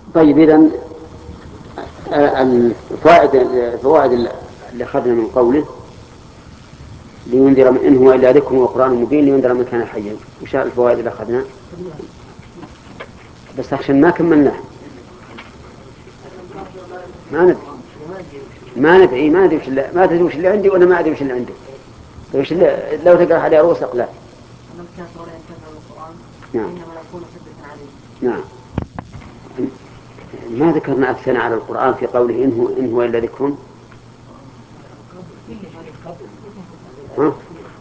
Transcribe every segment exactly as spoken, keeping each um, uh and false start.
طيب إذن الفوائد الفوائد اللي أخذنا من قوله لينذر من إن هو إلا ذكر وقرآن مبين لينذر من كان حيا. وش الفوائد اللي أخذنا؟ بس عشان ما كملناه ما ندري ما ندري ما ندري وش اللي ما تدري وش اللي عندي وأنا ما أدري وش اللي عندك. وش اللي لو تقرأ عليه رؤوس أقلام. نعم نعم. ما ذكرنا الثناء على القرآن في قوله إن هو إن هو إلا ذكر. ها؟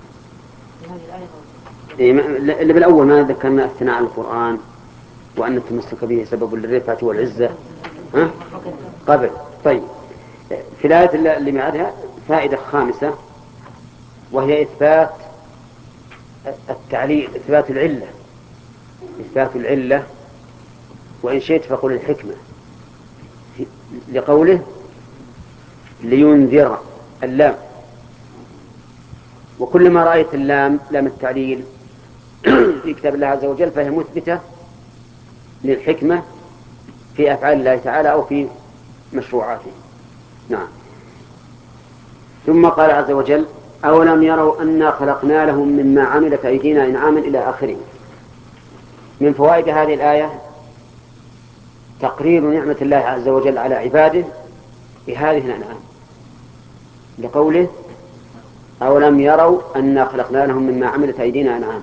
اللي بالأول ما ذكرنا الثناء على القرآن وأن التمسك به سبب للرفعة والعزة. ها؟ قبل. طيب في الآية اللي بعدها فائدة خامسة وهي إثبات التعليل إثبات العلة إثبات العلة وإن شئت فقل الحكمة لقوله لينذر اللام. وكلما رأيت اللام لام التعليل في كتاب الله عز وجل فهي مثبتة للحكمة في أفعال الله تعالى أو في مشروعاته. نعم. ثم قال عز وجل أولم يروا أنا خلقنا لهم مما عملت أيدينا إنعاما إلى آخره. من فوائد هذه الآية تقرير نعمة الله عز وجل على عباده بهذه الأنعام لقوله أولم يروا أنا خلقنا لهم مما عملت أيدينا إنعاما.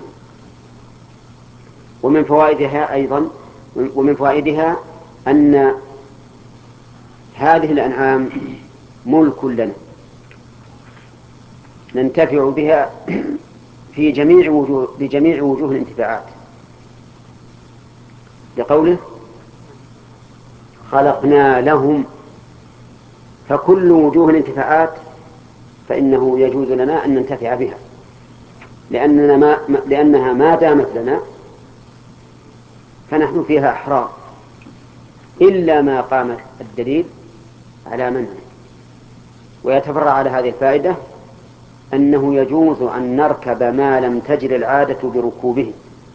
ومن فوائدها أيضا ومن فوائدها أن هذه الأنعام ملك لنا ننتفع بها في جميع وجوه بجميع وجوه الانتفاعات لقوله خلقنا لهم. فكل وجوه الانتفاعات فإنه يجوز لنا أن ننتفع بها لأننا ما لأنها ما دامت لنا فنحن فيها أحرار إلا ما قام الدليل على منعه. ويتفرع على هذه الفائدة أنه يجوز أن نركب ما لم تجر العادة بركوبه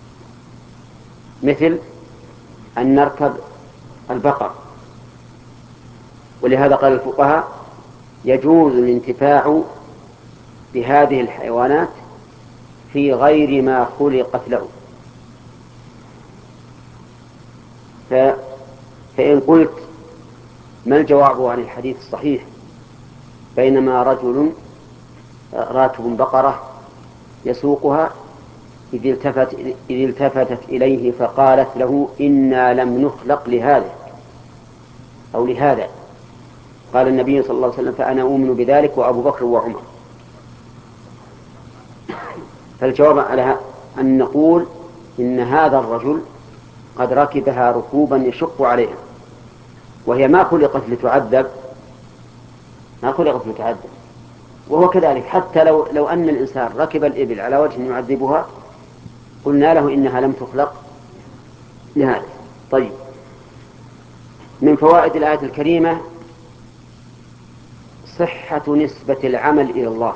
مثل أن نركب البقر. ولهذا قال الفقهاء يجوز الانتفاع بهذه الحيوانات في غير ما خلقت له. فإن قلت ما الجواب عن الحديث الصحيح بينما رجل راكب بقرة يسوقها إذ التفت, إذ التفتت إليه فقالت له إنا لم نخلق لهذا أو لهذا. قال النبي صلى الله عليه وسلم فأنا أؤمن بذلك وأبو بكر وعمر. فالجواب على أن نقول إن هذا الرجل قد ركبها ركوبا يشق عليها وهي ما خلقت لتعذب ما خلقت لتعذب. وهو كذلك حتى لو, لو أن الإنسان ركب الإبل على وجه يعذبها قلنا له إنها لم تخلق لهذا. طيب من فوائد الآية الكريمة صحة نسبة العمل إلى الله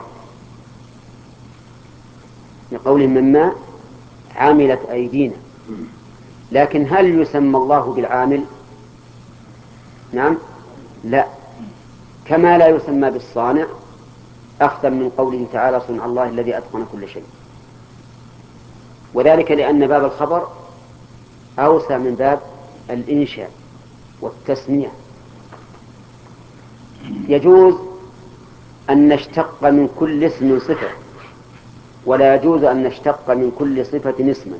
لقول مما عملت أيدينا. لكن هل يسمى الله بالعامل؟ نعم لا كما لا يسمى بالصانع أخذا من قوله تعالى صنع الله الذي أتقن كل شيء. وذلك لأن باب الخبر أوسع من باب الإنشاء والتسمية. يجوز أن نشتق من كل اسم صفة ولا يجوز أن نشتق من كل صفة اسما.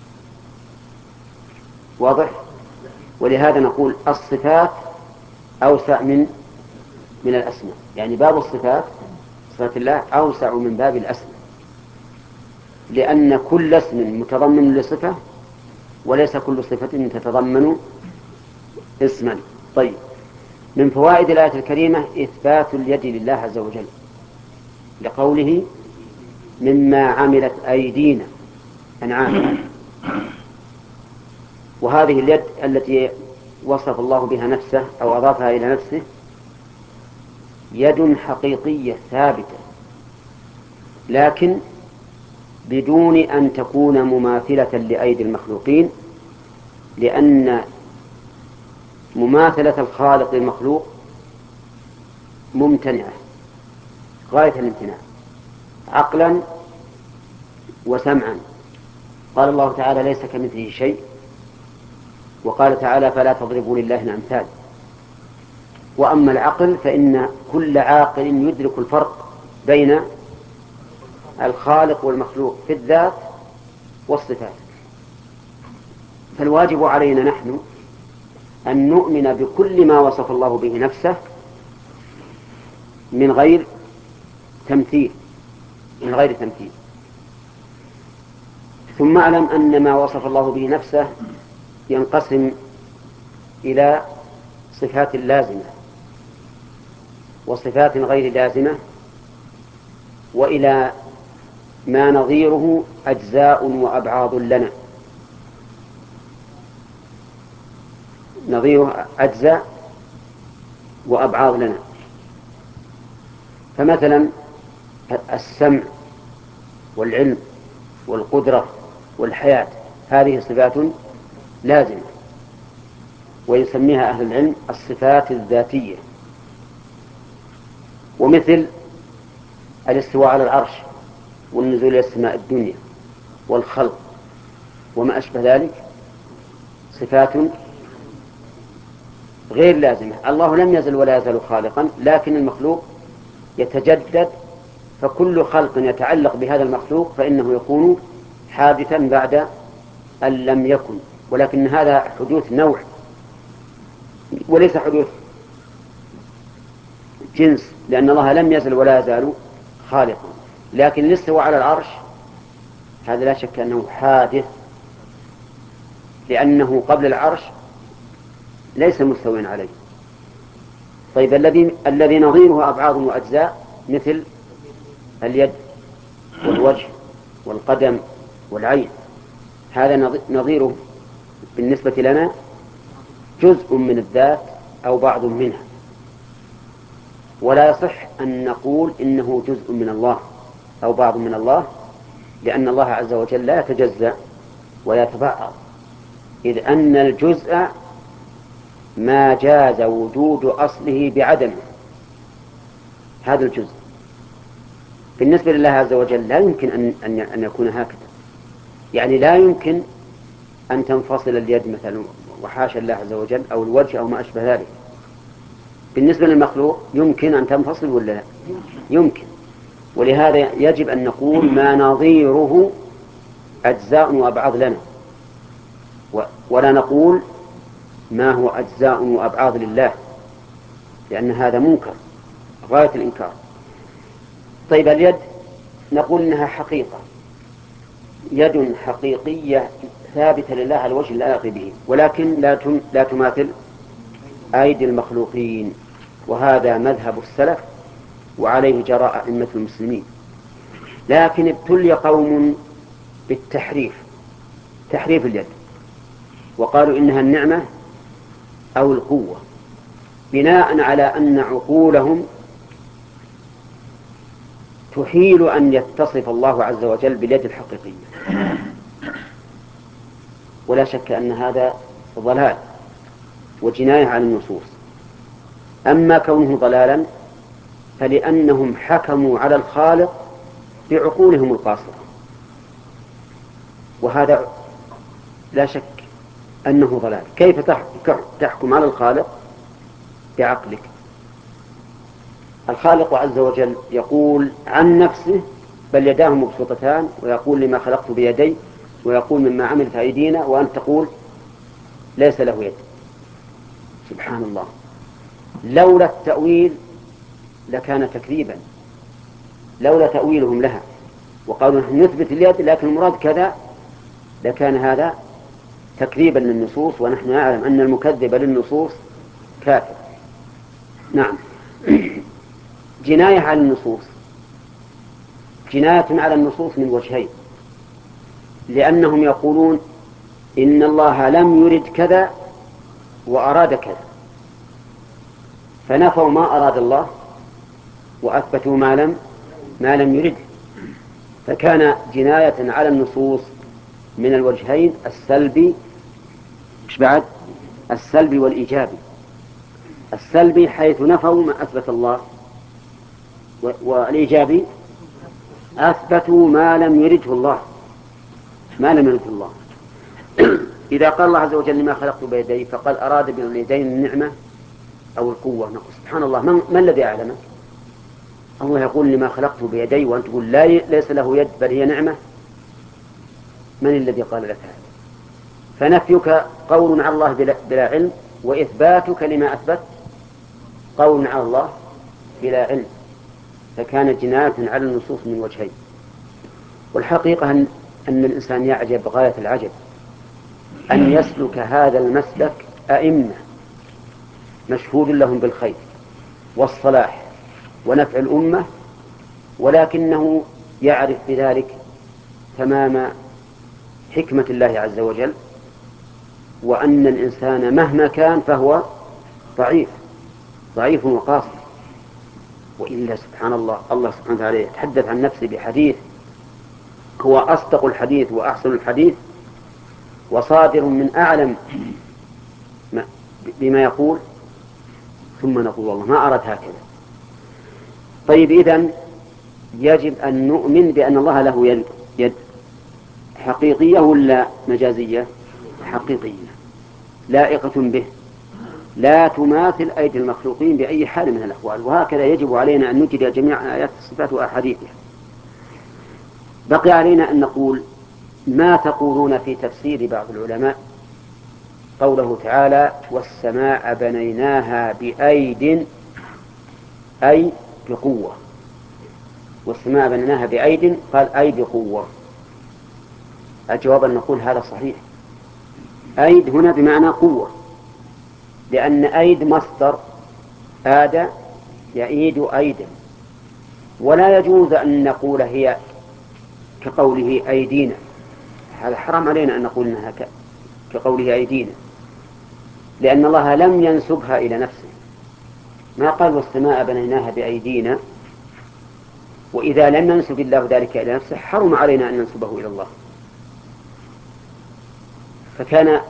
واضح؟ ولهذا نقول الصفات أوسع من من الأسماء. يعني باب الصفات صفات الله أوسع من باب الأسماء لأن كل اسم متضمن لصفة وليس كل صفة تتضمن اسما. طيب من فوائد الآية الكريمة إثبات اليد لله عز وجل لقوله مما عملت أيدينا أنعام. وهذه اليد التي وصف الله بها نفسه أو أضافها إلى نفسه يد حقيقية ثابتة لكن بدون أن تكون مماثلة لأيدي المخلوقين لأن مماثلة الخالق للمخلوق ممتنعة غاية الامتناع عقلا وسمعا. قال الله تعالى ليس كمثله شيء، وقال تعالى فلا تضربوا لله الأمثال. وأما العقل فإن كل عاقل يدرك الفرق بين الخالق والمخلوق في الذات والصفات. فالواجب علينا نحن أن نؤمن بكل ما وصف الله به نفسه من غير تمثيل من غير تمثيل ثم اعلم أن ما وصف الله به نفسه ينقسم إلى صفات لازمة وصفات غير لازمة، وإلى ما نظيره أجزاء وأبعاض لنا. نظيره أجزاء وأبعاض لنا. فمثلا السمع والعلم والقدرة والحياة هذه صفات لازمة، ويسميها أهل العلم الصفات الذاتية. ومثل الاستواء على العرش والنزول إلى السماء الدنيا والخلق وما أشبه ذلك صفات غير لازمة. الله لم يزل ولا يزال خالقا، لكن المخلوق يتجدد، فكل خلق يتعلق بهذا المخلوق فإنه يكون حادثا بعد أن لم يكن، ولكن هذا حدوث نوع وليس حدوث جنس، لأن الله لم يزل ولا يزال خالقا. لكن الاستواء على العرش هذا لا شك أنه حادث، لأنه قبل العرش ليس مستوٍ عليه. طيب الذي الذي نظيره أبعاض وأجزاء مثل اليد والوجه والقدم والعين، هذا نظيره بالنسبة لنا جزء من الذات أو بعض منها، ولا يصح أن نقول إنه جزء من الله أو بعض من الله، لأن الله عز وجل لا يتجزأ ويتبعض، إذ أن الجزء ما جاز وجود أصله بعدمه. هذا الجزء بالنسبة لله عز وجل لا يمكن أن, أن, أن يكون هكذا، يعني لا يمكن أن تنفصل اليد مثلا وحاشا الله عز وجل، أو الوجه أو ما أشبه ذلك. بالنسبة للمخلوق يمكن أن تنفصل ولا لا؟ يمكن. ولهذا يجب أن نقول ما نظيره أجزاء وأبعاض لنا، ولا نقول ما هو أجزاء وأبعاض لله، لأن هذا منكر غاية الإنكار. طيب اليد نقول إنها حقيقة، يد حقيقية ثابتة لله على الوجه اللائق به، ولكن لا لا تماثل أيدي المخلوقين، وهذا مذهب السلف وعليه جراء أئمة المسلمين. لكن ابتلي قوم بالتحريف، تحريف اليد، وقالوا إنها النعمة أو القوة، بناء على أن عقولهم تحيل أن يتصف الله عز وجل باليد الحقيقية. ولا شك أن هذا ضلال وجناية على النصوص. أما كونه ضلالا فلأنهم حكموا على الخالق بعقولهم القاصرة، وهذا لا شك أنه ضلال. كيف تحكم على الخالق بعقلك؟ الخالق عز وجل يقول عن نفسه بل يداه مبسوطتان، ويقول لما خلقت بيدي، ويقول مما عملت أيدينا، وأنت تقول ليس له يد. سبحان الله، لولا التأويل لكان تكذيبا، لولا تأويلهم لها وقالوا نحن نثبت اليد لكن المراد كذا، لكان هذا تكذيبا للنصوص، ونحن نعلم أن المكذب للنصوص كافر. نعم. جناية على النصوص، جناية على النصوص من وجهين، لأنهم يقولون إن الله لم يرد كذا وأراد كذا، فنفوا ما أراد الله وأثبتوا ما لم ما لم يرد، فكان جناية على النصوص من الوجهين السلبي، مش بعد السلبي والإيجابي. السلبي حيث نفوا ما أثبت الله، والإيجابي أثبتوا ما لم يرده الله، ما لم يرده الله. إذا قال الله عز وجل لما خلقت بيدي فقال أراد باليدين النعمة أو القوة، نقول سبحان الله، من, من الذي أعلمك؟ الله يقول لما خلقت بيدي وأنت تقول لا ليس له يد بل هي نعمة. من الذي قال لك هذا؟ فنفيك قول على الله بلا, بلا علم، وإثباتك لما أثبت قول على الله بلا علم، فكانت جناية على النصوص من وجهين. والحقيقة أن, أن الإنسان يعجب غاية العجب أن يسلك هذا المسلك أئمة مشهود لهم بالخير والصلاح ونفع الأمة، ولكنه يعرف بذلك تمام حكمة الله عز وجل، وأن الإنسان مهما كان فهو ضعيف ضعيف وقاصر. وإلا سبحان الله، الله سبحانه وتعالى يتحدث عن نفسه بحديث هو أصدق الحديث وأحسن الحديث وصادر من أعلم بما يقول، ثم نقول والله ما أرد هكذا. طيب، إذن يجب أن نؤمن بأن الله له يد, يد حقيقية ولا مجازية؟ حقيقية لائقة به، لا تماثل أيدي المخلوقين بأي حال من الأحوال. وهكذا يجب علينا أن نجري جميع آيات الصفات وأحاديثها. بقي علينا أن نقول ما تقولون في تفسير بعض العلماء قوله تعالى والسماء بنيناها بأيد، أي بقوة. والسماء بنيناها بأيد قال أي بقوة. الجواب أن نقول هذا صحيح، أيد هنا بمعنى قوة، لأن أيد مصدر آد يعيد أيدا، ولا يجوز أن نقول هي كقوله أيدينا، هذا حرام علينا أن نقول إنها كقوله أيدينا، لأن الله لم ينسبها إلى نفسه، ما قال والسماء بنيناها بأيدينا، وإذا لم ينسب الله ذلك إلى نفسه حرم علينا أن ننسبه إلى الله. فكان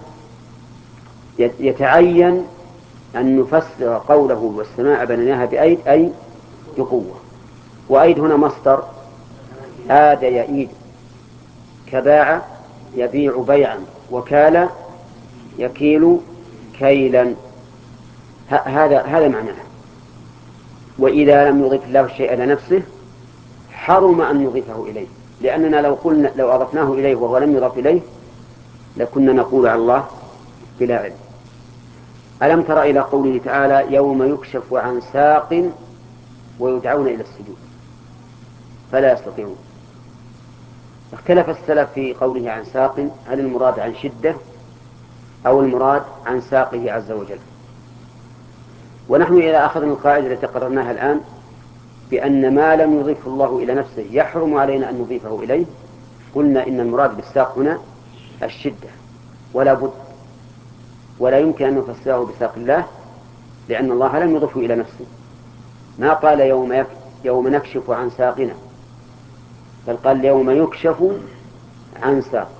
يتعين أن نفسر قوله والسماء بنيناها بأيد أي بقوة. وأيد هنا مصدر آد يئيد، كباع يبيع بيعا، وكال يكيل كيلا، هذا هذا معناه. وإذا لم يضف الله الشيء إلى نفسه حرم أن نضيفه إليه، لأننا لو قلنا لو أضفناه إليه وهو لم يضف إليه لكنا نقول على الله بلا علم. ألم تر إلى قوله تعالى يوم يكشف عن ساق ويدعون إلى السجود فلا يستطيعون. اختلف السلف في قوله عن ساق، هل المراد عن شدة أو المراد عن ساقه عز وجل؟ ونحن إذا أخذنا القاعدة التي قررناها الآن بأن ما لم يضيفه الله إلى نفسه يحرم علينا أن نضيفه إليه، قلنا إن المراد بالساق هنا الشدة ولا بد، ولا يمكن أن نفسره بساق الله، لأن الله لم يضفه إلى نفسه. ما قال يوم, يك... يوم نكشف عن ساقنا، بل قال يوم يكشف عن ساق.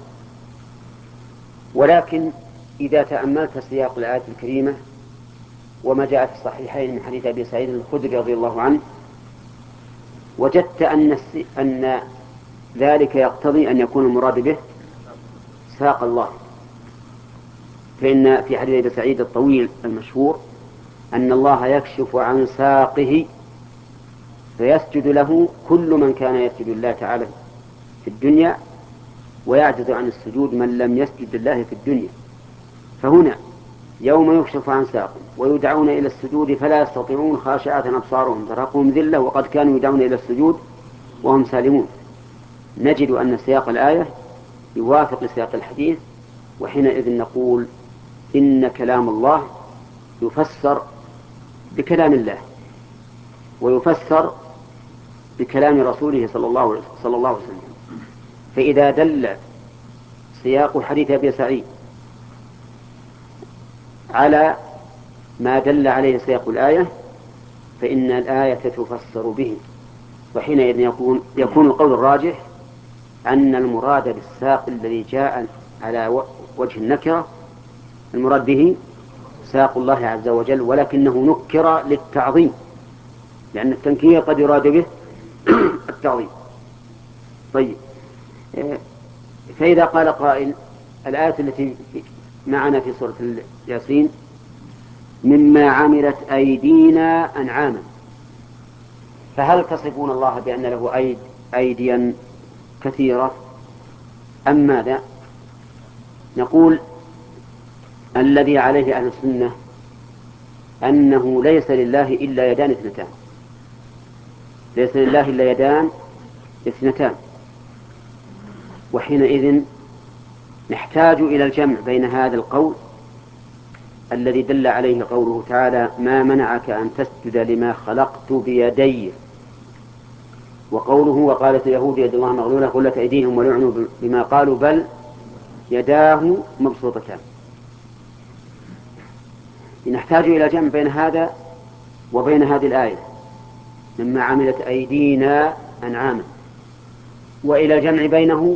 ولكن إذا تأملت سياق الآية الكريمة وما جاء في الصحيحين من حديث أبي سعيد الخدري رضي الله عنه، وجدت أن, الس... أن ذلك يقتضي أن يكون المراد به ساق الله. فإن في حديث أبي سعيد الطويل المشهور أن الله يكشف عن ساقه فيسجد له كل من كان يسجد الله تعالى في الدنيا، ويعجز عن السجود من لم يسجد الله في الدنيا. فهنا يوم يكشف عن ساق ويدعون إلى السجود فلا يستطيعون خاشعة أبصارهم ترهقهم ذلة وقد كانوا يدعون إلى السجود وهم سالمون. نجد أن سياق الآية يوافق سياق الحديث، وحينئذ نقول إن كلام الله يفسر بكلام الله ويفسر بكلام رسوله صلى الله صلى الله عليه وسلم. فإذا دل سياق حديث أبي سعيد على ما دل عليه سياق الآية فإن الآية تفسر به، وحينئذ يكون يكون القول الراجح أن المراد بالساق الذي جاء على وجه النكرة المراد به ساق الله عز وجل، ولكنه نكر للتعظيم، لأن التنكير قد يراد به التعظيم. طيب، فإذا قال قائل: الآية التي معنا في سورة ياسين: مما عملت أيدينا أنعاما، فهل تصفون الله بأن له أيد أيديا كثيرة أم ماذا؟ نقول: الذي عليه أهل السنة أنه ليس لله إلا يدان اثنتان، ليس لله إلا يدان اثنتان، وحينئذ نحتاج إلى الجمع بين هذا القول الذي دل عليه قوله تعالى: ما منعك أن تسجد لما خلقت بيدي، وقوله: وقالت اليهود يد الله مغلولة غلت أيديهم ولعنوا بما قالوا بل يداه مبسوطتان. نحتاج إلى جمع بين هذا وبين هذه الآية: مما عملت أيدينا أنعاما، وإلى الجمع بينه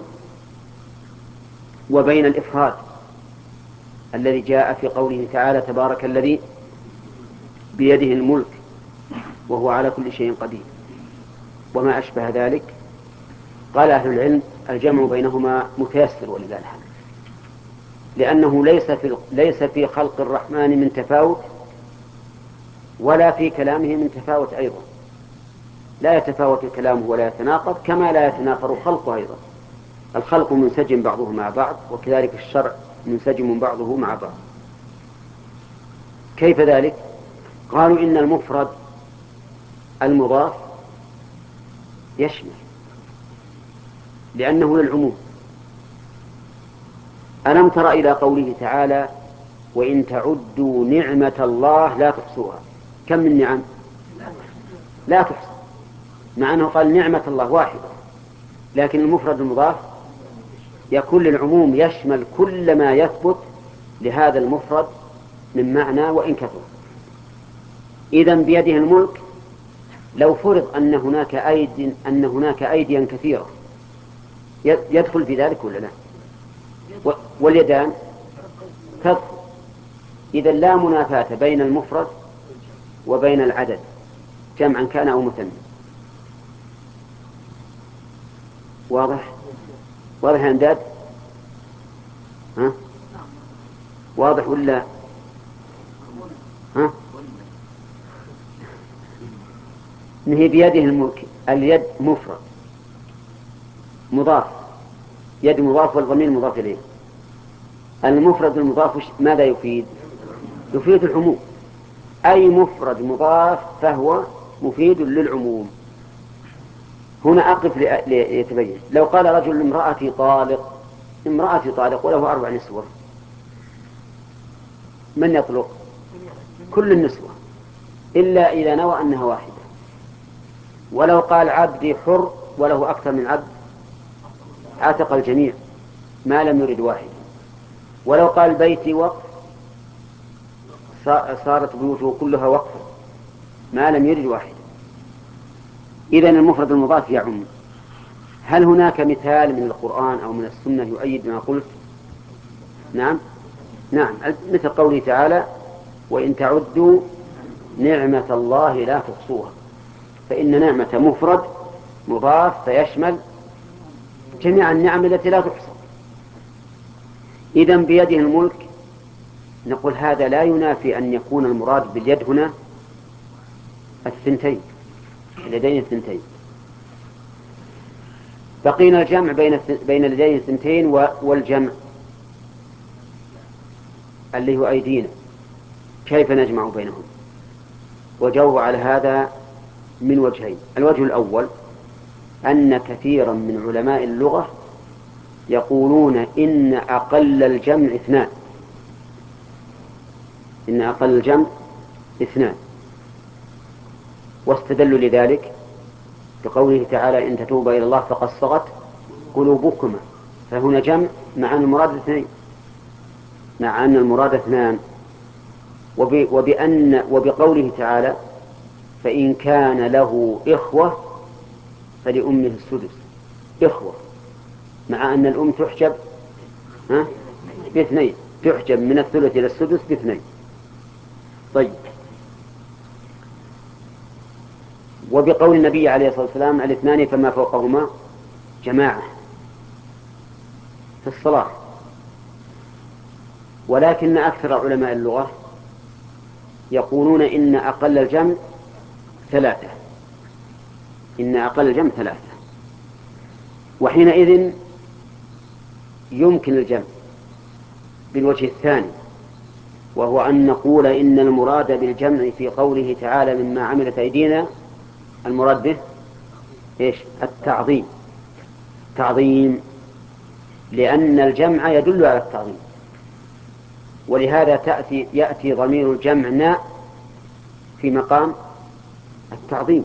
وبين الإفراد الذي جاء في قوله تعالى: تبارك الذي بيده الملك وهو على كل شيء قدير، وما أشبه ذلك. قال أهل العلم: الجمع بينهما متيسر ولله الحمد، لأنه ليس في ليس في خلق الرحمن من تفاوت، ولا في كلامه من تفاوت أيضا، لا يتفاوت كلامه ولا يتناقض، كما لا يتنافر خلقه أيضا. الخلق منسجم بعضه مع بعض، وكذلك الشرع منسجم بعضه مع بعض. كيف ذلك؟ قالوا: إن المفرد المضاف يشمل، لأنه للعموم. ألم تر إلى قوله تعالى: وإن تعدوا نعمة الله لا تحصوها؟ كم من نعم؟ لا تحصى، مع أنه قال نعمة الله واحدة، لكن المفرد المضاف يكون للعموم، يشمل كل ما يثبت لهذا المفرد من معنى وإن كثر. إذن بيده الملك، لو فرض أن هناك أيدي أن هناك أيديا كثيرة، يدخل في ذلك ولا لا؟ واليدان تدخل. إذن لا منافاة بين المفرد وبين العدد، جمعا كان أو مثنى. واضح؟ واضح يا أنداد؟ ها؟ واضح ولا؟ ها؟ نهي بيده الملك، اليد مفرد مضاف، يد مضاف والضمير مضاف إليه. المفرد المضاف ماذا يفيد؟ يفيد العموم، أي مفرد مضاف فهو مفيد للعموم. هنا أقف ليتبين. لو قال رجل: امرأتي طالق، امرأتي طالق وله أربع نسوة، من يطلق؟ كل النسوة إلا إذا نوى أنها واحدة. ولو قال: عبدي حر وله أكثر من عبد، عتق الجميع ما لم يرد واحد. ولو قال: بيتي وقف، صارت بيوته كلها وقفا ما لم يرد واحد. إذن المفرد المضاف يعم. هل هناك مثال من القرآن أو من السنة يؤيد ما قلت؟ نعم نعم مثل قوله تعالى: وإن تعدوا نعمة الله لا تحصوها. فإن نعمة مفرد مضاف فيشمل جميع النعم التي لا تحصى. إذن بيده الملك، نقول هذا لا ينافي أن يكون المراد باليد هنا الثنتين، اليدين الثنتين. بقينا الجمع بين بين اليدين الثنتين والجمع اللي هو أيدينا، كيف نجمع بينهم؟ وجاوب على هذا من وجهين. الوجه الأول أن كثيرا من علماء اللغة يقولون إن أقل الجمع اثنان، إن أقل الجمع اثنان، واستدلوا لذلك بقوله تعالى: إن تتوبا إلى الله فقد صغت قلوبكما. فهنا جمع مع أن المراد اثنين، مع أن المراد اثنان. وبأن وبقوله تعالى: فإن كان له إخوة فلأمه السدس، إخوة، مع أن الأم تحجب ها باثنين، تحجب من الثلث إلى السدس باثنين. طيب. وبقول النبي عليه الصلاة والسلام الاثنان فما فوقهما جماعة في الصلاة. ولكن أكثر علماء اللغة يقولون إن أقل الجمع ثلاثة، إن أقل الجمع ثلاثة. وحينئذ يمكن الجمع بالوجه الثاني، وهو أن نقول إن المراد بالجمع في قوله تعالى مما عملت أيدينا المراد به إيش؟ التعظيم. تعظيم، لأن الجمع يدل على التعظيم، ولهذا تأتي يأتي ضمير الجمع ناء في مقام التعظيم.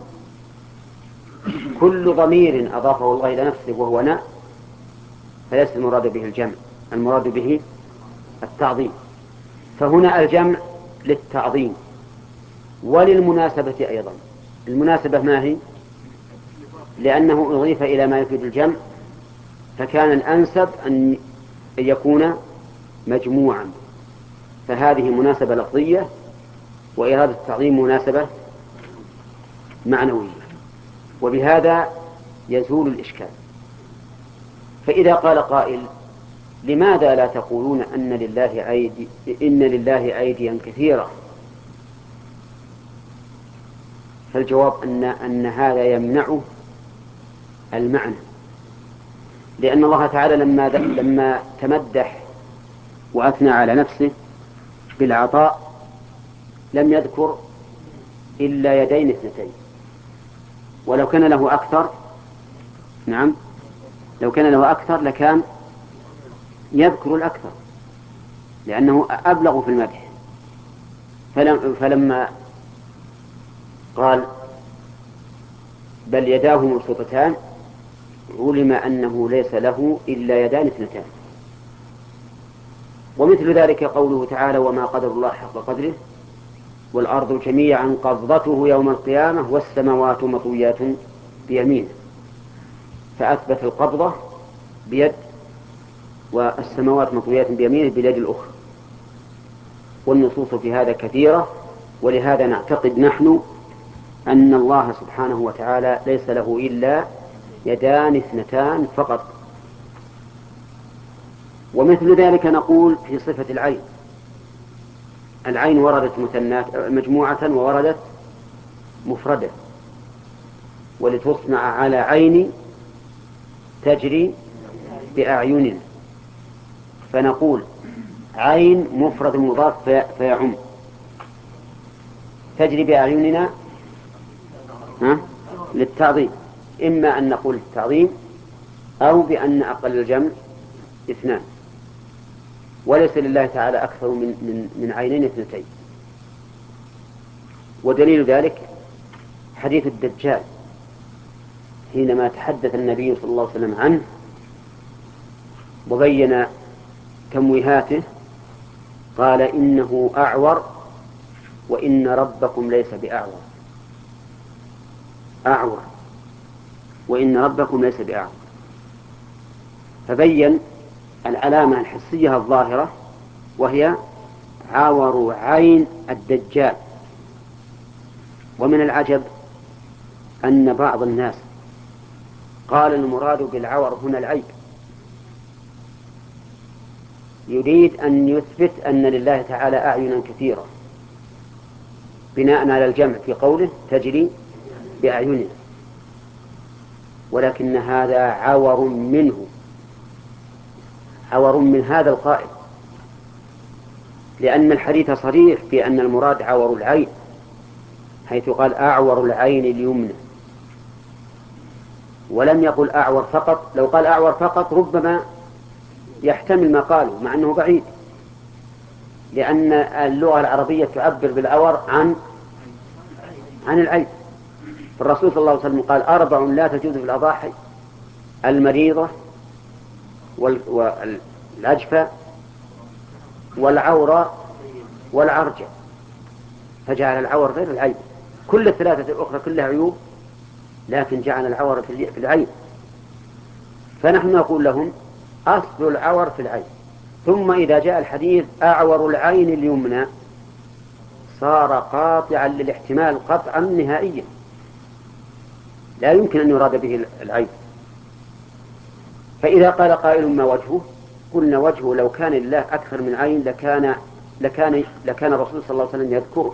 كل ضمير أضافه الله إلى نفسه وهو ناء فليس المراد به الجمع، المراد به التعظيم. فهنا الجمع للتعظيم وللمناسبة أيضا. المناسبة ما هي؟ لأنه أضيف إلى ما يفيد الجمع، فكان الأنسب أن يكون مجموعا، فهذه مناسبة لفظية، وإرادة التعظيم مناسبة معنوية، وبهذا يزول الإشكال. فإذا قال قائل لماذا لا تقولون أن لله أيدي إن لله أيديا كثيرة؟ فالجواب أن أن هذا يمنعه المعنى، لأن الله تعالى لما لما تمدح وأثنى على نفسه بالعطاء لم يذكر إلا يدين اثنتين، ولو كان له أكثر، نعم لو كان له أكثر لكان يذكر الأكثر، لأنه أبلغ في المدح. فلم فلما قال بل يداه مبسوطتان علم أنه ليس له إلا يدان اثنتان. ومثل ذلك قوله تعالى وما قدر الله حق قدره والأرض جميعا قبضته يوم القيامة والسماوات مطويات بيمينه، فأثبت القبضة بيد والسماوات مطويات بيمينه باليد الأخرى. والنصوص في هذا كثيرة، ولهذا نعتقد نحن أن الله سبحانه وتعالى ليس له إلا يدان اثنتان فقط. ومثل ذلك نقول في صفة العين، العين وردت مثنات مجموعة ووردت مفردة، ولتصنع على عين تجري بأعيننا، فنقول عين مفرد مضاف فيعم، تجري بأعيننا ها؟ للتعظيم، إما أن نقول التعظيم أو بأن أقل الجمع اثنان، وليس لله تعالى أكثر من, من, من عينين اثنتين. ودليل ذلك حديث الدجال حينما تحدث النبي صلى الله عليه وسلم عنه وبين تمويهاته قال إنه أعور وإن ربكم ليس بأعور، أعور وإن ربكم ليس بأعور، فبين العلامة الحسية الظاهرة وهي عور عين الدجال. ومن العجب أن بعض الناس قال المراد بالعور هنا العيب، يريد أن يثبت أن لله تعالى أعينا كثيرة بناء على الجمع في قوله تجري بأعيننا، ولكن هذا عور منه، عور من هذا القائل، لأن الحديث صريح في أن المراد عور العين، حيث قال أعور العين اليمنى، ولم يقل أعور فقط. لو قال أعور فقط ربما يحتمل ما قاله مع أنه بعيد، لأن اللغة العربية تعبر بالعور عن عن العين. الرسول صلى الله عليه وسلم قال أربع لا تجوز في الأضاحي: المريضة والعجفة والعورة والعرجة، فجعل العور غير العين. كل الثلاثة الأخرى كلها عيوب، لكن جعل العور في العين. فنحن نقول لهم أصل العور في العين، ثم إذا جاء الحديث أعور العين اليمنى صار قاطعا للاحتمال قطعا نهائيا، لا يمكن أن يراد به العين. فإذا قال قائل ما وجهه؟ قلنا وجهه لو كان لله أكثر من عين لكان لكان لكان الرسول صلى الله عليه وسلم يذكره،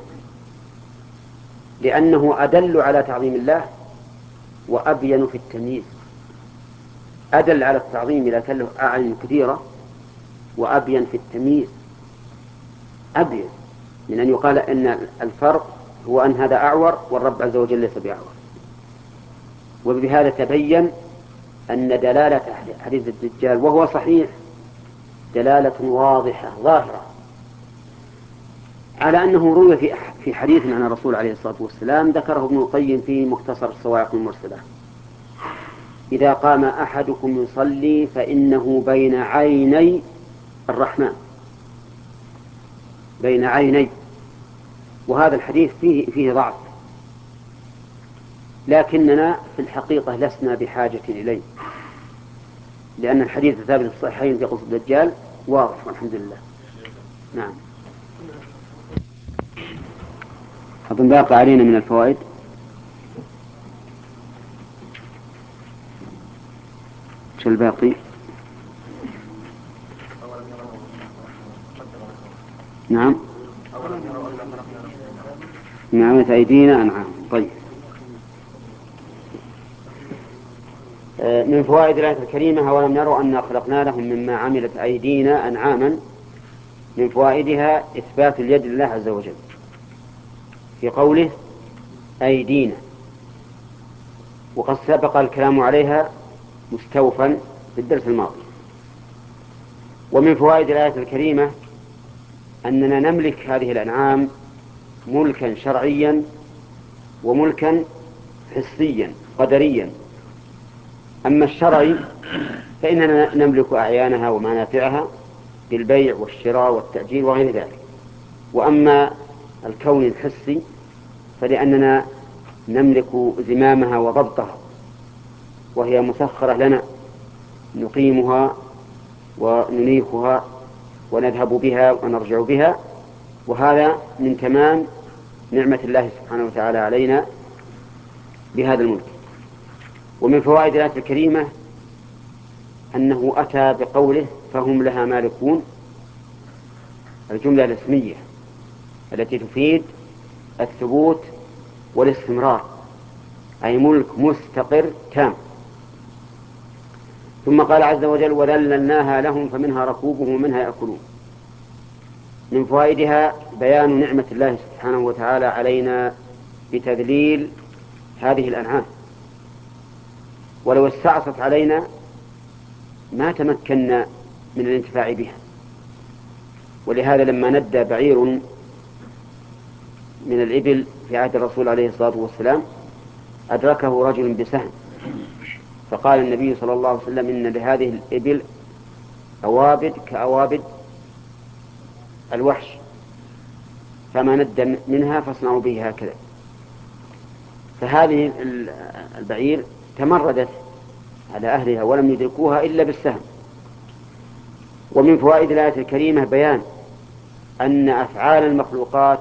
لأنه أدل على تعظيم الله وأبين في التمييز. أدل على التعظيم إذا كان له أعين كثيرة، وأبين في التمييز، أبين من أن يقال أن الفرق هو أن هذا أعور والرب عز وجل ليس بأعور. وبهذا تبين أن دلالة حديث الدجال وهو صحيح دلالة واضحة ظاهرة على أنه روي في في حديث عن الرسول عليه الصلاة والسلام ذكره ابن القيم في مختصر الصواعق المرسلة: إذا قام أحدكم يصلي فإنه بين عيني الرحمن، بين عيني. وهذا الحديث فيه فيه ضعف، لكننا في الحقيقة لسنا بحاجة إليه، لأن الحديث الثابت في الصحيحين في قصة الدجال واضح والحمد لله. نعم. أظن باقي علينا من الفوائد. شو الباقي؟ نعم. نعمة أيدينا أنعام. طيب، من فوائد الآية الكريمة: أولم يروا أنا خلقنا لهم مما عملت أيدينا أنعاما. من فوائدها إثبات اليد لله عز وجل في قوله أيدينا، وقد سبق الكلام عليها مستوفا في الدرس الماضي. ومن فوائد الآية الكريمة أننا نملك هذه الأنعام ملكا شرعيا وملكا حسيا قدريا. أما الشرعي فإننا نملك أعيانها ومنافعها بالبيع والشراء والتأجير وغير ذلك. وأما الكون الحسي فلأننا نملك زمامها وضبطها، وهي مسخرة لنا، نقيمها وننيخها ونذهب بها ونرجع بها، وهذا من تمام نعمة الله سبحانه وتعالى علينا بهذا الملك. ومن فوائد الآية الكريمة أنه أتى بقوله فهم لها مالكون، الجملة الاسمية التي تفيد الثبوت والاستمرار، أي ملك مستقر تام. ثم قال عز وجل وذللناها لهم فمنها ركوبهم ومنها يأكلون. من فوائدها بيان نعمة الله سبحانه وتعالى علينا بتذليل هذه الأنعام، ولو استعصت علينا ما تمكنا من الانتفاع بها. ولهذا لما ندى بعير من الإبل في عهد الرسول عليه الصلاة والسلام أدركه رجل بسهم، فقال النبي صلى الله عليه وسلم إن لهذه الإبل أوابد كأوابد الوحش، فما ند منها فاصنعوا به هكذا. فهذه البعير تمردت على أهلها ولم يدركوها إلا بالسهم. ومن فوائد الآية الكريمة بيان أن أفعال المخلوقات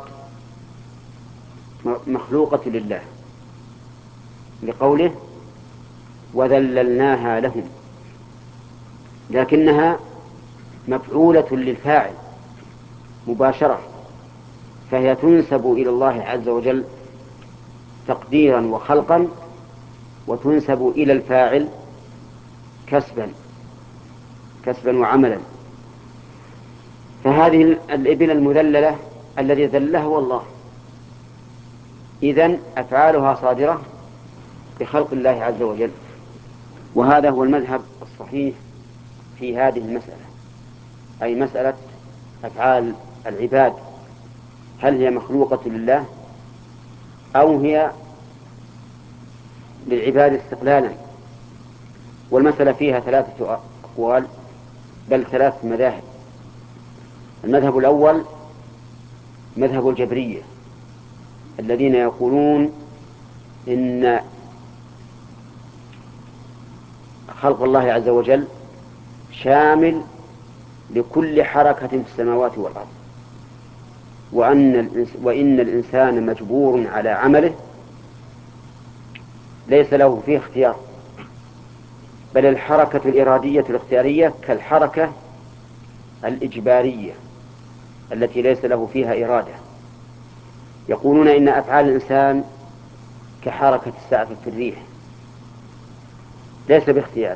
مخلوقة لله، لقوله وذللناها لهم، لكنها مفعولة للفاعل مباشرة، فهي تنسب إلى الله عز وجل تقديرا وخلقا، وتنسب إلى الفاعل كسبا كسبا وعملا. فهذه الإبل المذللة الذي ذلها هو الله، إذن أفعالها صادرة بخلق الله عز وجل. وهذا هو المذهب الصحيح في هذه المسألة، أي مسألة أفعال العباد، هل هي مخلوقة لله أو هي للعباد استقلالا. والمسألة فيها ثلاثة أقوال بل ثلاث مذاهب. المذهب الأول مذهب الجبرية الذين يقولون إن خلق الله عز وجل شامل لكل حركة في السماوات والأرض، وأن الإنس وإن الإنسان مجبور على عمله ليس له فيه اختيار، بل الحركة الإرادية الاختيارية كالحركة الإجبارية التي ليس له فيها إرادة. يقولون إن أفعال الإنسان كحركة السعف في الريح ليس باختياره،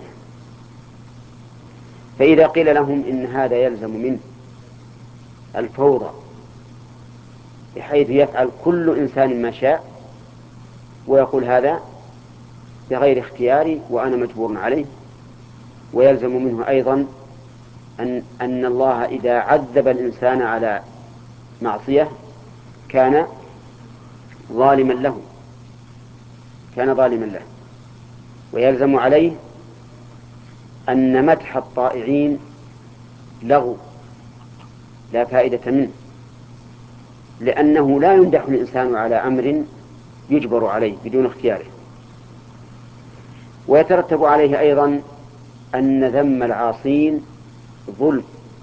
فإذا قيل لهم إن هذا يلزم منه الفوضى بحيث يفعل كل إنسان ما شاء ويقول هذا بغير اختياري وأنا مجبور عليه، ويلزم منه أيضا أن, أن الله إذا عذب الإنسان على معصية كان ظالما له كان ظالما له ويلزم عليه أن مدح الطائعين لغو لا فائدة منه، لأنه لا يمدح الإنسان على أمر يجبر عليه بدون اختياره. ويترتب عليه أيضا أن ذم العاصين ظلم،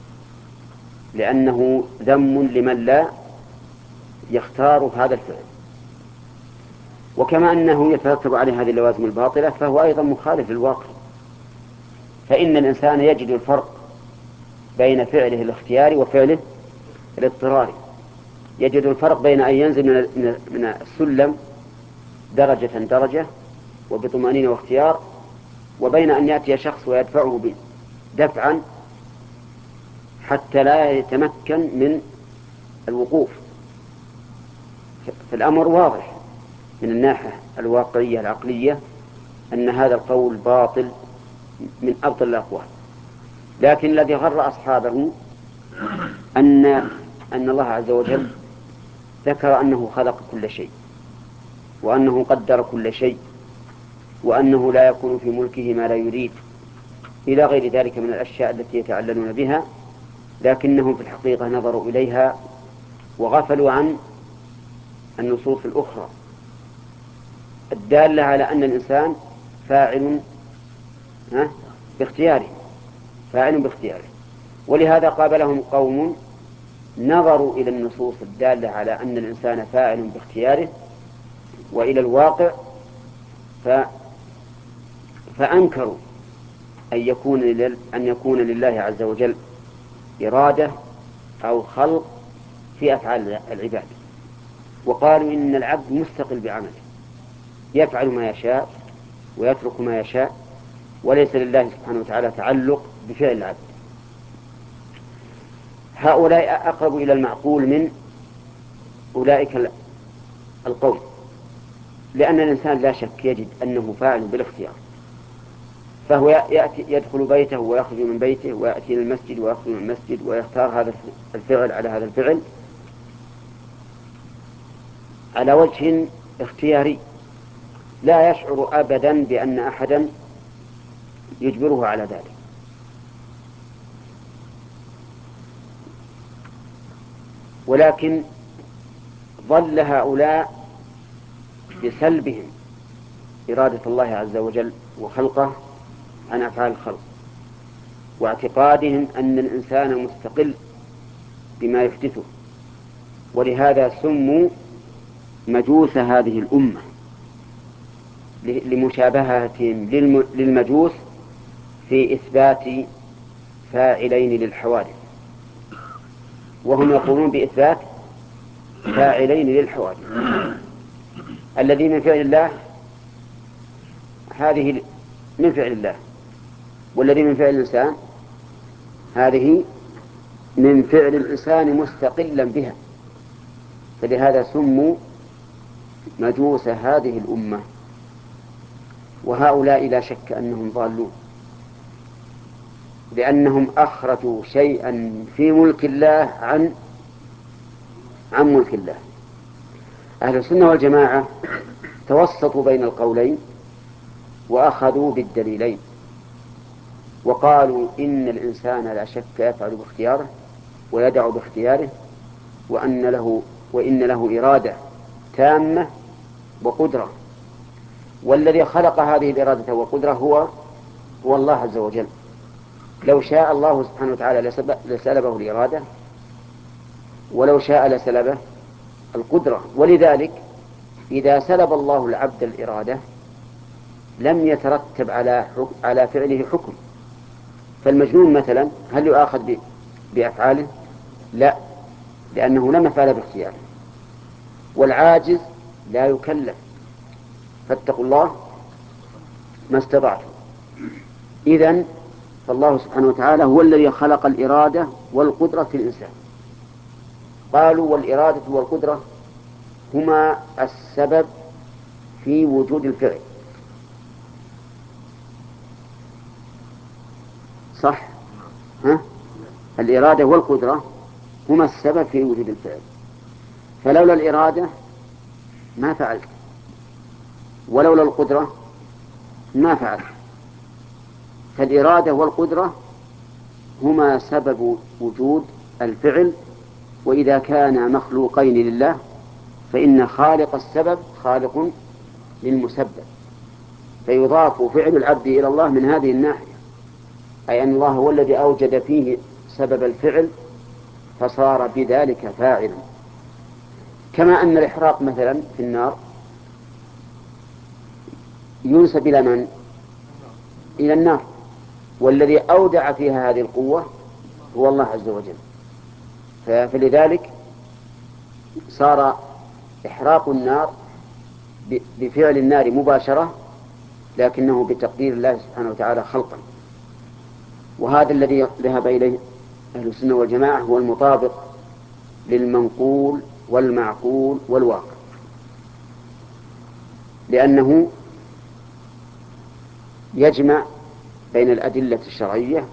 لأنه ذم لمن لا يختار هذا الفعل. وكما أنه يترتب عليه هذه اللوازم الباطلة فهو أيضا مخالف للواقع، فإن الإنسان يجد الفرق بين فعله الاختياري وفعله الاضطراري. يجد الفرق بين أن ينزل من السلم درجة درجة وبطمأنينة واختيار، وبين أن يأتي شخص ويدفعه دفعا حتى لا يتمكن من الوقوف. فالأمر واضح من الناحية الواقعية العقلية أن هذا القول باطل من أبطل الأقوال. لكن الذي غر أصحابه أن أن الله عز وجل ذكر أنه خلق كل شيء وأنه قدر كل شيء وأنه لا يكون في ملكه ما لا يريد إلى غير ذلك من الأشياء التي يتعللون بها، لكنهم في الحقيقة نظروا إليها وغفلوا عن النصوص الأخرى الدالة على أن الإنسان فاعل باختياره فاعل باختياره. ولهذا قابلهم قوم نظروا إلى النصوص الدالة على أن الإنسان فاعل باختياره وإلى الواقع ف... فأنكروا أن يكون, لل... أن يكون لله عز وجل إرادة أو خلق في أفعال العباد، وقالوا إن العبد مستقل بعمله يفعل ما يشاء ويترك ما يشاء، وليس لله سبحانه وتعالى تعلق بفعل العبد. هؤلاء أقرب إلى المعقول من أولئك القوم، لأن الإنسان لا شك يجد أنه فاعل بالاختيار، فهو يأتي يدخل بيته ويخرج من بيته ويأتي إلى المسجد ويخرج من المسجد ويختار هذا الفعل على هذا الفعل على وجه اختياري، لا يشعر أبدا بأن أحدا يجبره على ذلك. ولكن ظل هؤلاء بسلبهم إرادة الله عز وجل وخلقه عن أفعال الخلق، واعتقادهم أن الإنسان مستقل بما يحدثه، ولهذا سموا مجوس هذه الأمة لمشابهتهم للمجوس في إثبات فاعلين للحوادث، وهم يقولون بإثبات فاعلين للحوادث. الذي من فعل الله هذه من فعل الله، والذي من فعل الإنسان هذه من فعل الإنسان مستقلا بها، فلهذا سموا مجوس هذه الأمة. وهؤلاء لا شك أنهم ضالون، لأنهم أخرجوا شيئا في ملك الله عن عن ملك الله. أهل السنة والجماعة توسطوا بين القولين وأخذوا بالدليلين، وقالوا إن الإنسان لا شك يفعل باختياره ويدع باختياره، وأن له وإن له إرادة تامة وقدرة، والذي خلق هذه الإرادة والقدرة هو هو الله عز وجل. لو شاء الله سبحانه وتعالى لسلبه الإرادة ولو شاء لسلبه القدرة. ولذلك إذا سلب الله العبد الإرادة لم يترتب على على فعله حكم. فالمجنون مثلا هل يؤاخذ بأفعاله؟ لا، لأنه لم يفعل باختياره. والعاجز لا يكلف، فاتقوا الله ما استطعتم. إذن فالله سبحانه وتعالى هو الذي خلق الإرادة والقدرة في الإنسان. قالوا والإرادة والقدرة هما السبب في وجود الفعل، صح؟ ها؟ الإرادة والقدرة هما السبب في وجود الفعل، فلولا الإرادة ما فعلت، ولولا القدرة ما فعلت. فالإرادة والقدرة هما سبب وجود الفعل. وإذا كان مخلوقين لله فإن خالق السبب خالق للمسبب، فيضاف فعل العبد إلى الله من هذه الناحية، أي أن الله هو الذي أوجد فيه سبب الفعل فصار بذلك فاعلا. كما أن الإحراق مثلا في النار ينسب إلى من؟ إلى النار، والذي أودع فيها هذه القوة هو الله عز وجل. فلذلك صار إحراق النار بفعل النار مباشرة، لكنه بتقدير الله سبحانه وتعالى خلقا. وهذا الذي ذهب إليه أهل السنة والجماعة هو المطابق للمنقول والمعقول والواقع، لأنه يجمع بين الأدلة الشرعية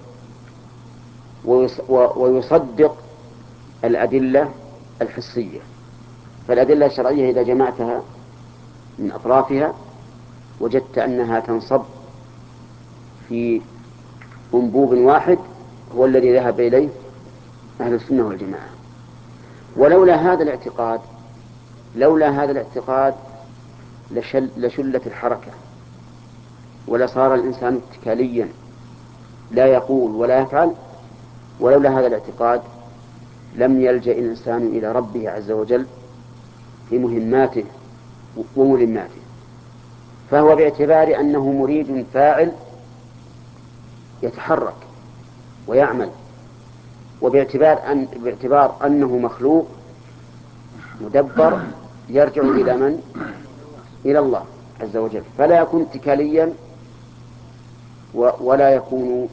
ويصدق الأدلة الحسية. فالأدلة الشرعية إذا جمعتها من أطرافها وجدت أنها تنصب في أنبوب واحد هو الذي ذهب إليه أهل السنة والجماعة. ولولا هذا الاعتقاد لولا هذا الاعتقاد لشل لشلت الحركة، ولصار الإنسان اتكاليا لا يقول ولا يفعل. ولولا هذا الاعتقاد لم يلجأ الإنسان إلى ربه عز وجل في مهماته وملماته. فهو باعتبار أنه مريد فاعل يتحرك ويعمل، وباعتبار أن باعتبار أنه مخلوق مدبر يرجع إلى من؟ إلى الله عز وجل. فلا يكون اتكاليا ولا يكون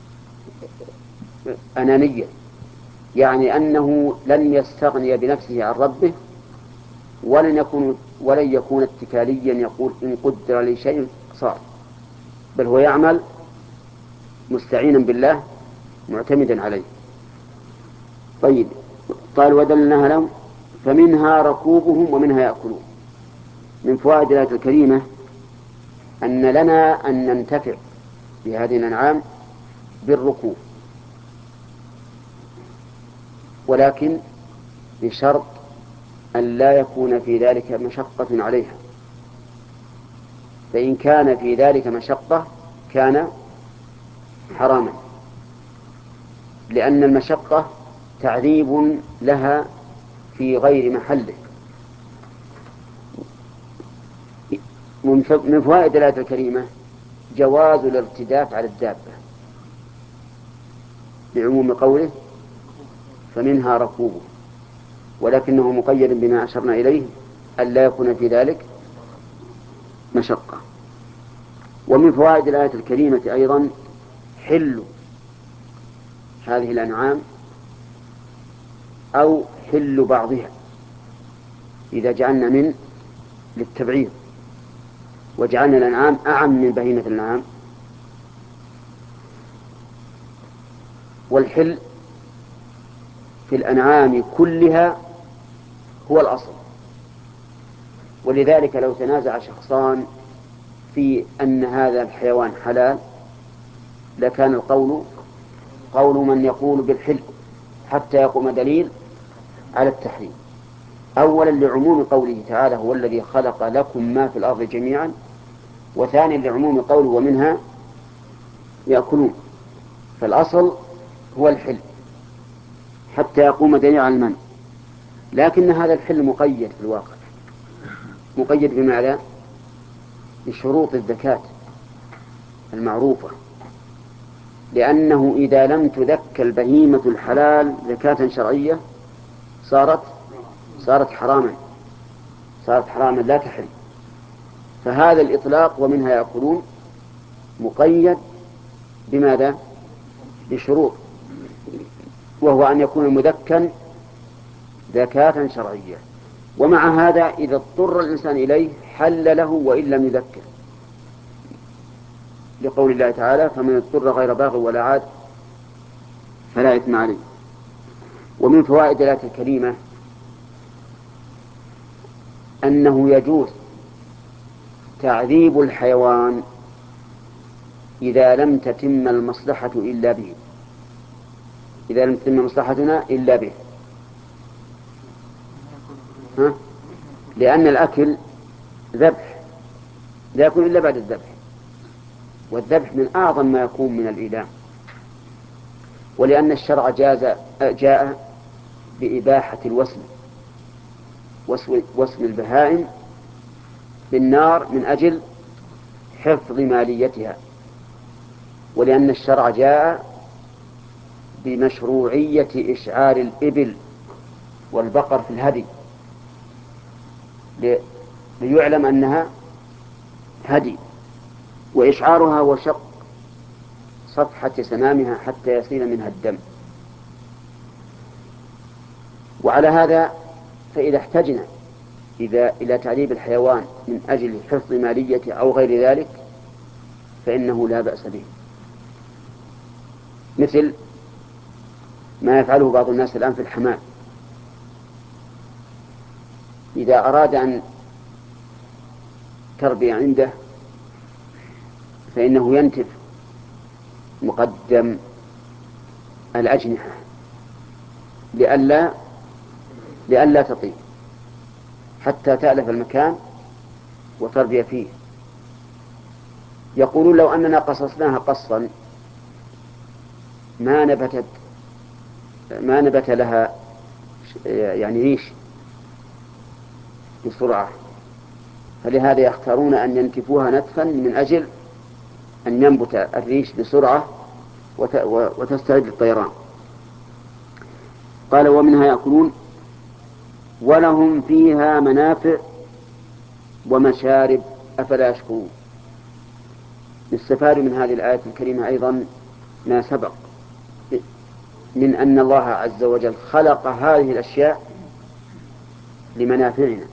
أنانيا، يعني أنه لن يستغني بنفسه عن ربه، ولن يكون ولن يكون اتكاليا يقول إن قدر لي شيء صار، بل هو يعمل مستعينا بالله معتمدا عليه. طيب، قال ودلناها لهم فمنها ركوبهم ومنها يأكلون. من فوائد الآية الكريمة أن لنا أن ننتفع بهذه الأنعام بالركوب، ولكن بشرط أن لا يكون في ذلك مشقة عليها، فإن كان في ذلك مشقة كان حراما، لأن المشقة تعذيب لها في غير محله. من فوائد الآية الكريمة جواز الارتداف على الدابة بعموم قوله فمنها ركوبه، ولكنه مقيد بما أشرنا إليه أن لا يكون في ذلك مشقة. ومن فوائد الآية الكريمة أيضا حل هذه الأنعام أو حل بعضها إذا جعلنا من للتبعيض وجعلنا الأنعام أعم من بهيمة الأنعام. والحل في الأنعام كلها هو الأصل، ولذلك لو تنازع شخصان في أن هذا الحيوان حلال لكان القول قول من يقول بالحل حتى يقوم دليل على التحريم. أولا لعموم قوله تعالى هو الذي خلق لكم ما في الأرض جميعا، وثانيا لعموم قوله ومنها يأكلون، فالأصل هو الحل حتى يقوم دليل على المنع. لكن هذا الحل مقيد في الواقع. مقيد بماذا؟ بشروط الزكاة المعروفة، لأنه إذا لم تذك البهيمة الحلال زكاة شرعية صارت صارت حراما صارت حراما لا تحل. فهذا الإطلاق ومنها يأكلون مقيد بماذا؟ بشروط، وهو أن يكون مذكا زكاة شرعية. ومع هذا إذا اضطر الإنسان إليه حل له وإن لم يذكر، لقول الله تعالى: فمن اضطر غير باغ ولا عاد فلا إثم عليه. ومن فوائد الآية الكريمة أنه يجوز تعذيب الحيوان إذا لم تتم المصلحة إلا به إذا لم تتم مصلحتنا إلا به ها؟ لأن الأكل ذبح لا يكون إلا بعد الذبح، والذبح من أعظم ما يكون من الإيلام، ولأن الشرع جاز جاء بإباحة الوسم وسم البهائم بالنار من أجل حفظ ماليتها، ولأن الشرع جاء بمشروعية إشعار الإبل والبقر في الهدي ليعلم أنها هدي، وإشعارها وشق صفحة سنامها حتى يسيل منها الدم. وعلى هذا فإذا احتجنا إذا إلى تعذيب الحيوان من أجل حفظ ماليته أو غير ذلك فإنه لا بأس به، مثل ما يفعله بعض الناس الآن في الحمام. إذا أراد أن تربي عنده فإنه ينتف مقدم الأجنحة لئلا لئلا تطيب حتى تألف المكان وتربي فيه. يقولون لو أننا قصصناها قصا ما نبتت ما نبت لها يعني ريش بسرعة، فلهذا يختارون أن ينتفوها نتفا من أجل أن ينبت الريش بسرعة وتستعد للطيران. قال: ومنها يأكلون ولهم فيها منافع ومشارب أفلا يشكرون. يستفاد من هذه الآية الكريمة أيضا ما سبق من أن الله عز وجل خلق هذه الأشياء لمنافعنا.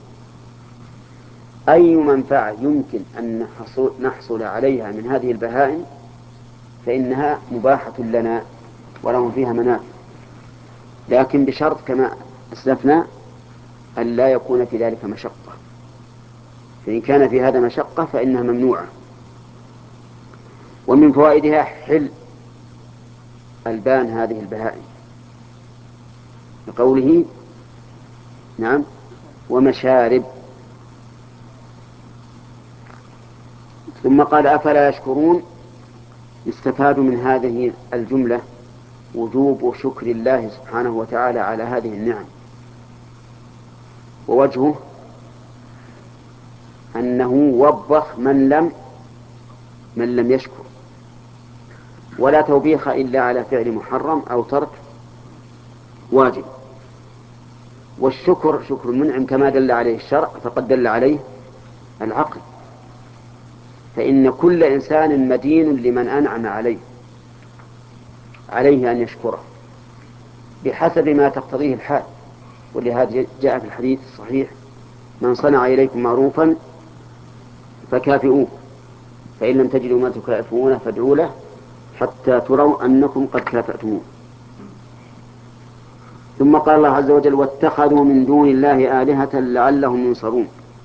أي منفعة يمكن أن نحصل عليها من هذه البهائم فإنها مباحة لنا ولهم فيها منافع، لكن بشرط كما أسلفنا أن لا يكون في ذلك مشقة، فإن كان في هذا مشقة فإنها ممنوعة. ومن فوائدها حل ألبان هذه البهائم لقوله نعم ومشارب. ثم قال: أفلا يشكرون. يستفاد من هذه الجملة وجوب شكر الله سبحانه وتعالى على هذه النعم، ووجهه أنه وبخ من لم من لم يشكر، ولا توبيخ إلا على فعل محرم أو ترك واجب. والشكر شكر المنعم كما دل عليه الشرع فقد دل عليه العقل، فإن كل إنسان مدين لمن أنعم عليه عليه أن يشكره بحسب ما تقتضيه الحال. ولهذا جاء في الحديث الصحيح: من صنع إليكم معروفا فكافئوه، فإن لم تجدوا ما تكافئونه فادعوا له حتى تروا أنكم قد كافأتموه. ثم قال الله عز وجل: واتخذوا من دون الله آلهة لعلهم ينصرون.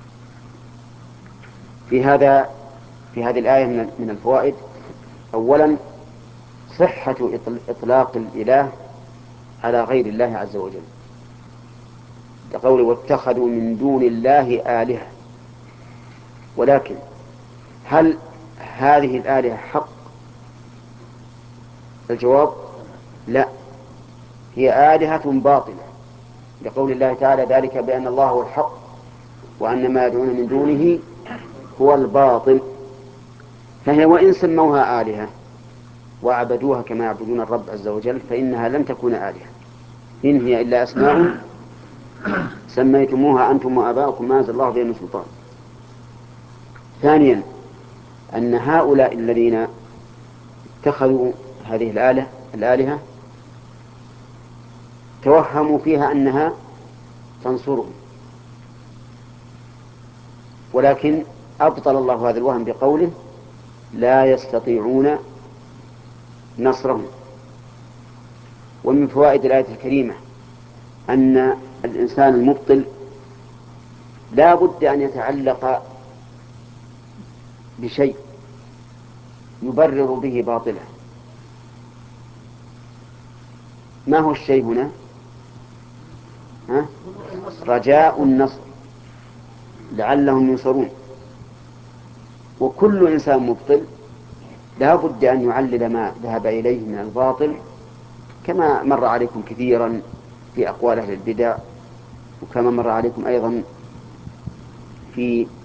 في هذا في هذه الآية من الفوائد: أولا صحة إطلاق الإله على غير الله عز وجل، كقول واتخذوا من دون الله آلهة. ولكن هل هذه الآلهة حق؟ الجواب لا، هي آلهة باطلة لقول الله تعالى ذلك بأن الله هو الحق وأن ما يدعون من دونه هو الباطل. فهي وإن سموها آلهة وعبدوها كما يعبدون الرب عز وجل فإنها لم تكن آلهة، إن هي إلا أسماء سميتموها أنتم وآباؤكم ما أنزل الله بها من سلطان. ثانيا أن هؤلاء الذين اتخذوا هذه الآلة الآلهة توهموا فيها أنها تنصرهم، ولكن أبطل الله هذا الوهم بقوله لا يستطيعون نصرهم. ومن فوائد الآية الكريمة أن الإنسان المبطل لا بد أن يتعلق بشيء يبرر به باطله. ما هو الشيء هنا؟ ها؟ رجاء النصر لعلهم ينصرون. وكل إنسان مبطل لا بد أن يعلل ما ذهب إليه من الباطل، كما مر عليكم كثيرا في أقوال أهل البدع، وكما مر عليكم أيضا في